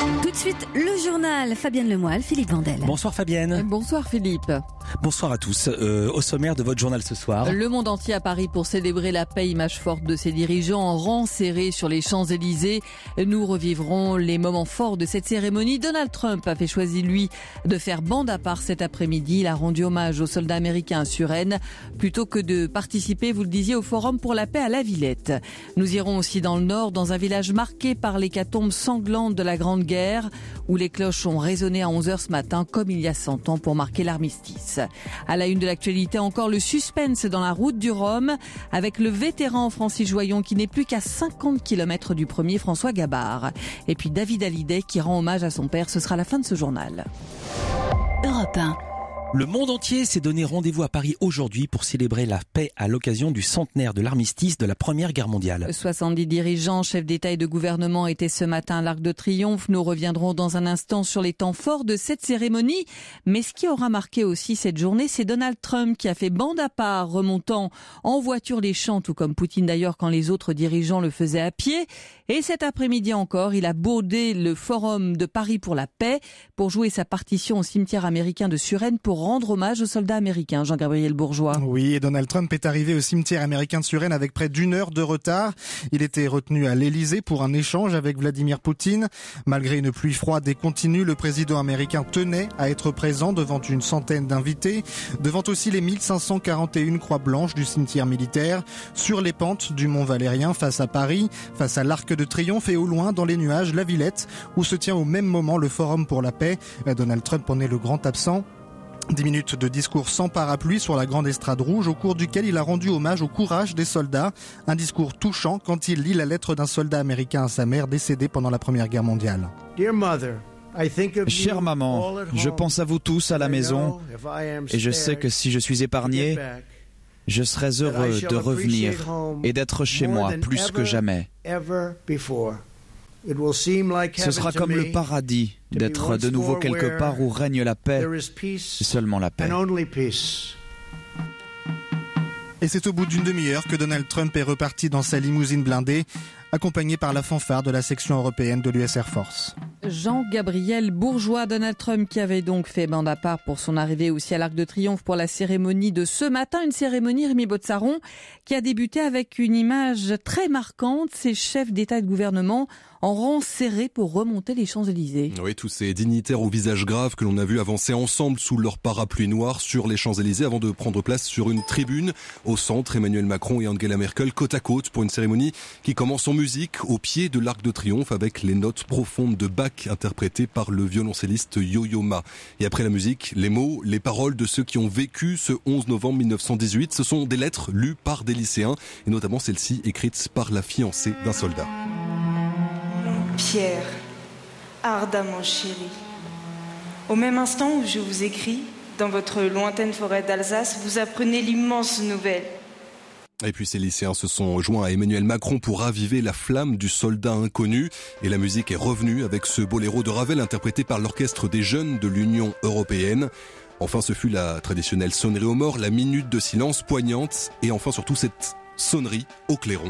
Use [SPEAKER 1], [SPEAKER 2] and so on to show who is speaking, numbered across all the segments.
[SPEAKER 1] Tout de suite, le journal. Fabienne Lemoyle, Philippe Vandel.
[SPEAKER 2] Bonsoir Fabienne.
[SPEAKER 3] Bonsoir Philippe.
[SPEAKER 2] Bonsoir à tous. Au sommaire de votre journal ce soir.
[SPEAKER 3] Le monde entier à Paris pour célébrer la paix, image forte de ses dirigeants en rang serré sur les Champs-Élysées. Nous revivrons les moments forts de cette cérémonie. Donald Trump a fait choisir, lui, de faire bande à part cet après-midi. Il a rendu hommage aux soldats américains à Suresnes plutôt que de participer, vous le disiez, au Forum pour la paix à la Villette. Nous irons aussi dans le Nord, dans un village marqué par l'hécatombe sanglante de la Grande Guerre, où les cloches ont résonné à 11h ce matin, comme il y a 100 ans, pour marquer l'armistice. À la une de l'actualité, encore le suspense dans la route du Rhum, avec le vétéran Francis Joyon qui n'est plus qu'à 50 km du premier, François Gabard. Et puis David Hallyday qui rend hommage à son père. Ce sera la fin de ce journal.
[SPEAKER 1] Europe 1.
[SPEAKER 2] Le monde entier s'est donné rendez-vous à Paris aujourd'hui pour célébrer la paix à l'occasion du centenaire de l'armistice de la Première Guerre mondiale.
[SPEAKER 3] 70 dirigeants, chefs d'État et de gouvernement étaient ce matin à l'Arc de Triomphe. Nous reviendrons dans un instant sur les temps forts de cette cérémonie. Mais ce qui aura marqué aussi cette journée, c'est Donald Trump qui a fait bande à part, remontant en voiture les champs, tout comme Poutine d'ailleurs quand les autres dirigeants le faisaient à pied. Et cet après-midi encore, il a baudé le Forum de Paris pour la paix pour jouer sa partition au cimetière américain de Suresnes pour rendre hommage aux soldats américains. Jean-Gabriel Bourgeois.
[SPEAKER 4] Oui, et Donald Trump est arrivé au cimetière américain de Suresnes avec près d'une heure de retard. Il était retenu à l'Elysée pour un échange avec Vladimir Poutine. Malgré une pluie froide et continue, le président américain tenait à être présent devant une centaine d'invités, devant aussi les 1541 croix blanches du cimetière militaire, sur les pentes du Mont Valérien face à Paris, face à l'Arc de Triomphe et au loin dans les nuages, la Villette, où se tient au même moment le Forum pour la paix. Donald Trump en est le grand absent. 10 minutes de discours sans parapluie sur la grande estrade rouge au cours duquel il a rendu hommage au courage des soldats. Un discours touchant quand il lit la lettre d'un soldat américain à sa mère décédée pendant la Première Guerre mondiale.
[SPEAKER 5] Chère maman, je pense à vous tous à la maison et je sais que si je suis épargné, je serai heureux de revenir et d'être chez moi plus que jamais. Ce sera comme le paradis d'être de nouveau quelque part où règne la paix, seulement la paix.
[SPEAKER 4] Et c'est au bout d'une demi-heure que Donald Trump est reparti dans sa limousine blindée, accompagné par la fanfare de la section européenne de l'US Air Force.
[SPEAKER 3] Jean-Gabriel Bourgeois, Donald Trump qui avait donc fait bande à part pour son arrivée aussi à l'Arc de Triomphe pour la cérémonie de ce matin. Une cérémonie, Rémi Botsaron, qui a débuté avec une image très marquante, ces chefs d'État et de gouvernement en rang serré pour remonter les Champs-Élysées.
[SPEAKER 6] Oui, tous ces dignitaires au visage grave que l'on a vu avancer ensemble sous leur parapluie noir sur les Champs-Élysées avant de prendre place sur une tribune. Au centre, Emmanuel Macron et Angela Merkel côte à côte pour une cérémonie qui commence en musique au pied de l'Arc de Triomphe avec les notes profondes de Bach interprétées par le violoncelliste Yo-Yo Ma. Et après la musique, les mots, les paroles de ceux qui ont vécu ce 11 novembre 1918. Ce sont des lettres lues par des lycéens et notamment celle-ci écrite par la fiancée d'un soldat.
[SPEAKER 7] Pierre, ardemment chéri, au même instant où je vous écris, dans votre lointaine forêt d'Alsace, vous apprenez l'immense nouvelle.
[SPEAKER 6] Et puis ces lycéens se sont joints à Emmanuel Macron pour raviver la flamme du soldat inconnu. Et la musique est revenue avec ce boléro de Ravel interprété par l'orchestre des jeunes de l'Union européenne. Enfin, ce fut la traditionnelle sonnerie aux morts, la minute de silence poignante. Et enfin, surtout, cette sonnerie au clairon.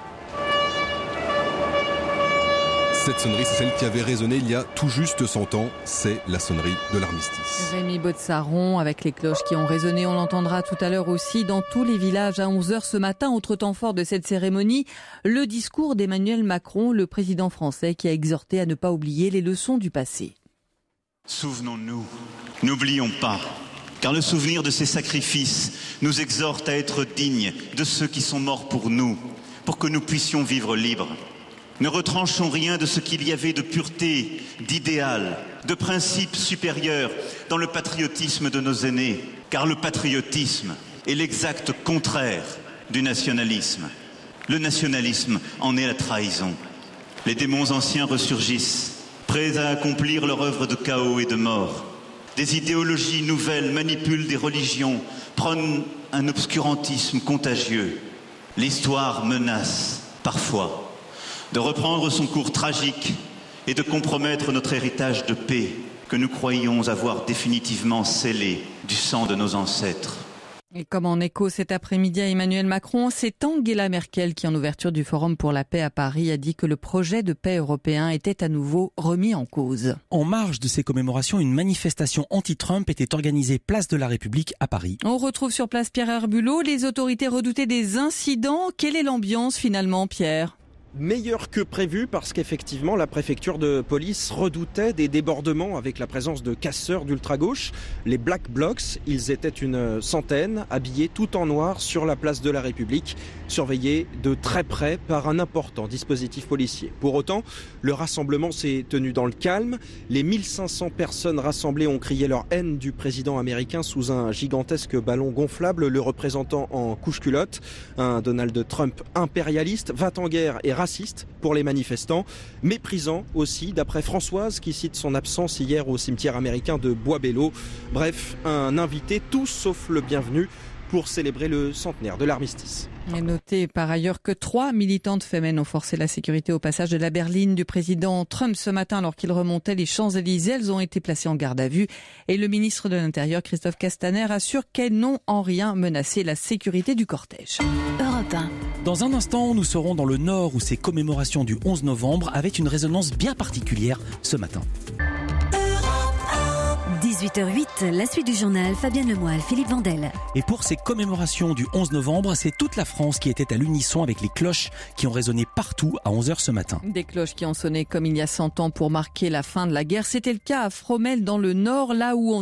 [SPEAKER 6] Cette sonnerie, c'est celle qui avait résonné il y a tout juste 100 ans. C'est la sonnerie de l'armistice.
[SPEAKER 3] Rémi Botsaron, avec les cloches qui ont résonné, on l'entendra tout à l'heure aussi dans tous les villages à 11h ce matin. Autre temps fort de cette cérémonie, le discours d'Emmanuel Macron, le président français qui a exhorté à ne pas oublier les leçons du passé.
[SPEAKER 8] Souvenons-nous, n'oublions pas, car le souvenir de ces sacrifices nous exhorte à être dignes de ceux qui sont morts pour nous, pour que nous puissions vivre libres. Ne retranchons rien de ce qu'il y avait de pureté, d'idéal, de principes supérieurs dans le patriotisme de nos aînés, car le patriotisme est l'exact contraire du nationalisme. Le nationalisme en est la trahison. Les démons anciens ressurgissent, prêts à accomplir leur œuvre de chaos et de mort. Des idéologies nouvelles manipulent des religions, prônent un obscurantisme contagieux. L'histoire menace, parfois, de reprendre son cours tragique et de compromettre notre héritage de paix que nous croyions avoir définitivement scellé du sang de nos ancêtres.
[SPEAKER 3] Et comme en écho cet après-midi à Emmanuel Macron, c'est Angela Merkel qui, en ouverture du Forum pour la paix à Paris, a dit que le projet de paix européen était à nouveau remis en cause.
[SPEAKER 2] En marge de ces commémorations, une manifestation anti-Trump était organisée place de la République à Paris.
[SPEAKER 3] On retrouve sur place Pierre Herbulot. Les autorités redoutaient des incidents. Quelle est l'ambiance finalement, Pierre ?
[SPEAKER 9] Meilleur que prévu parce qu'effectivement la préfecture de police redoutait des débordements avec la présence de casseurs d'ultra-gauche. Les Black Blocs, ils étaient une centaine, habillés tout en noir sur la place de la République, surveillés de très près par un important dispositif policier. Pour autant, le rassemblement s'est tenu dans le calme. Les 1500 personnes rassemblées ont crié leur haine du président américain sous un gigantesque ballon gonflable, le représentant en couche-culotte. Un Donald Trump impérialiste, va-t-en-guerre et raciste pour les manifestants, méprisant aussi, d'après Françoise, qui cite son absence hier au cimetière américain de Bois-Bello. Bref, un invité tout sauf le bienvenu pour célébrer le centenaire de l'armistice.
[SPEAKER 3] Et notez par ailleurs que 3 militantes féminines ont forcé la sécurité au passage de la berline du président Trump ce matin alors qu'il remontait les Champs-Élysées. Elles ont été placées en garde à vue et le ministre de l'Intérieur, Christophe Castaner, assure qu'elles n'ont en rien menacé la sécurité du cortège.
[SPEAKER 1] Europe 1.
[SPEAKER 2] Dans un instant, nous serons dans le Nord où ces commémorations du 11 novembre avaient une résonance bien particulière ce matin.
[SPEAKER 1] 18h08, la suite du journal, Fabienne Lemoyle, Philippe Vandel.
[SPEAKER 2] Et pour ces commémorations du 11 novembre, c'est toute la France qui était à l'unisson avec les cloches qui ont résonné partout à 11h ce matin.
[SPEAKER 3] Des cloches qui ont sonné comme il y a 100 ans pour marquer la fin de la guerre. C'était le cas à Fromelles dans le Nord, là où en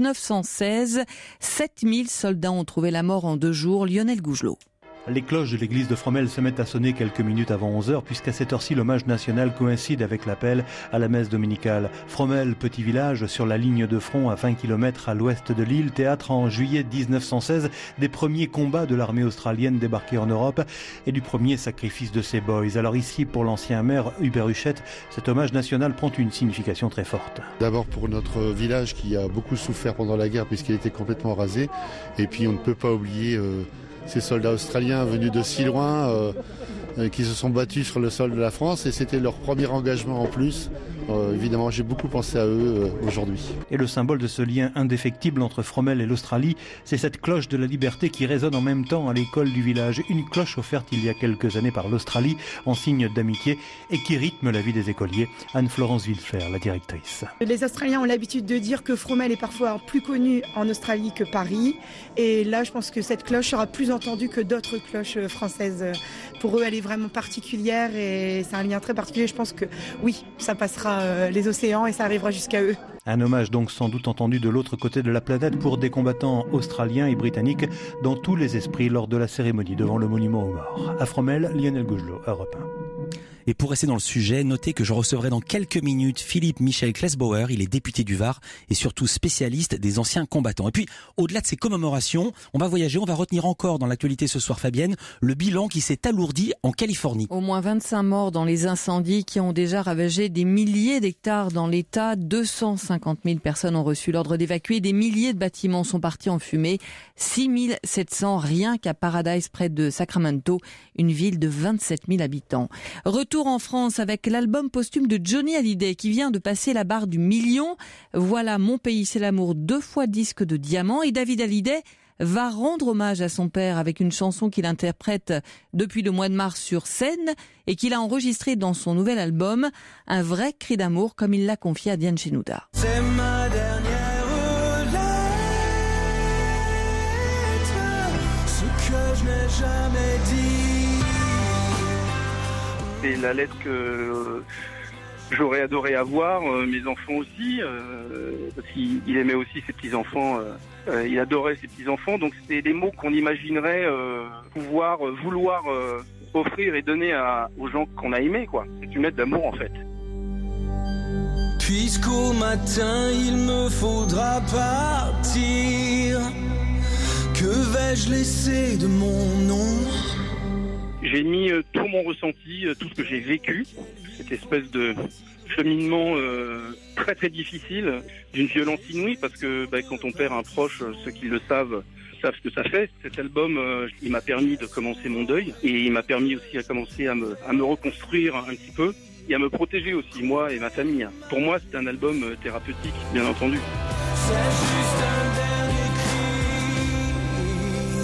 [SPEAKER 3] 1916, 7000 soldats ont trouvé la mort en 2 jours. Lionel Gougelot.
[SPEAKER 10] Les cloches de l'église de Fromelles se mettent à sonner quelques minutes avant 11h, puisqu'à cette heure-ci, l'hommage national coïncide avec l'appel à la messe dominicale. Fromelles, petit village sur la ligne de front à 20 km à l'ouest de l'île, théâtre en juillet 1916 des premiers combats de l'armée australienne débarquée en Europe et du premier sacrifice de ses boys. Alors ici, pour l'ancien maire Hubert Huchette, cet hommage national prend une signification très forte.
[SPEAKER 11] D'abord pour notre village qui a beaucoup souffert pendant la guerre puisqu'il était complètement rasé, et puis on ne peut pas oublier ces soldats australiens venus de si loin qui se sont battus sur le sol de la France et c'était leur premier engagement en plus. Évidemment, j'ai beaucoup pensé à eux aujourd'hui.
[SPEAKER 10] Et le symbole de ce lien indéfectible entre Fromelles et l'Australie, c'est cette cloche de la liberté qui résonne en même temps à l'école du village. Une cloche offerte il y a quelques années par l'Australie en signe d'amitié et qui rythme la vie des écoliers. Anne-Florence Villefer, la directrice.
[SPEAKER 12] Les Australiens ont l'habitude de dire que Fromelles est parfois plus connu en Australie que Paris. Et là, je pense que cette cloche sera plus entendue que d'autres cloches françaises. Pour eux, elle est vraiment particulière et c'est un lien très particulier. Je pense que oui, ça passera les océans et ça arrivera jusqu'à eux.
[SPEAKER 10] Un hommage donc sans doute entendu de l'autre côté de la planète pour des combattants australiens et britanniques dans tous les esprits lors de la cérémonie devant le monument aux morts. À Fromelles, Lionel Gougelot, Europe 1.
[SPEAKER 2] Et pour rester dans le sujet, notez que je recevrai dans quelques minutes Philippe Michel Klesbauer. Il est député du Var et surtout spécialiste des anciens combattants. Et puis, au-delà de ces commémorations, on va voyager, on va retenir encore dans l'actualité ce soir, Fabienne, le bilan qui s'est alourdi en Californie.
[SPEAKER 3] Au moins 25 morts dans les incendies qui ont déjà ravagé des milliers d'hectares dans l'État. 250 000 personnes ont reçu l'ordre d'évacuer. Des milliers de bâtiments sont partis en fumée. 6 700 rien qu'à Paradise près de Sacramento, une ville de 27 000 habitants. Retour en France avec l'album posthume de Johnny Hallyday qui vient de passer la barre du million. Voilà Mon pays c'est l'amour, 2 fois disque de diamant. Et David Hallyday va rendre hommage à son père avec une chanson qu'il interprète depuis le mois de mars sur scène et qu'il a enregistrée dans son nouvel album. Un vrai cri d'amour comme il l'a confié à Diane Chenouda.
[SPEAKER 13] C'est ma dernière lettre, ce que je n'ai jamais dit.
[SPEAKER 14] C'est la lettre que j'aurais adoré avoir, mes enfants aussi, parce qu'il aimait aussi ses petits-enfants, il adorait ses petits-enfants, donc c'était des mots qu'on imaginerait vouloir offrir et donner aux gens qu'on a aimés, quoi. C'est une lettre d'amour en fait.
[SPEAKER 13] Puisqu'au matin il me faudra partir, que vais-je laisser de mon nom ?
[SPEAKER 14] J'ai mis tout mon ressenti, tout ce que j'ai vécu, cette espèce de cheminement très très difficile, d'une violence inouïe, parce que quand on perd un proche, ceux qui le savent ce que ça fait. Cet album, il m'a permis de commencer mon deuil, et il m'a permis aussi à commencer à me reconstruire un petit peu, et à me protéger aussi, moi et ma famille. Pour moi, c'est un album thérapeutique, bien entendu.
[SPEAKER 13] C'est juste un dernier cri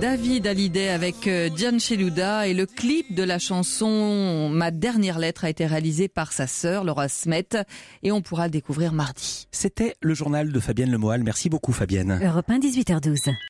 [SPEAKER 3] David Hallyday avec Diane Chelouda et le clip de la chanson Ma dernière lettre a été réalisé par sa sœur Laura Smet et on pourra le découvrir mardi.
[SPEAKER 2] C'était le journal de Fabienne Lemoal. Merci beaucoup Fabienne.
[SPEAKER 1] Europe 1, 18h12.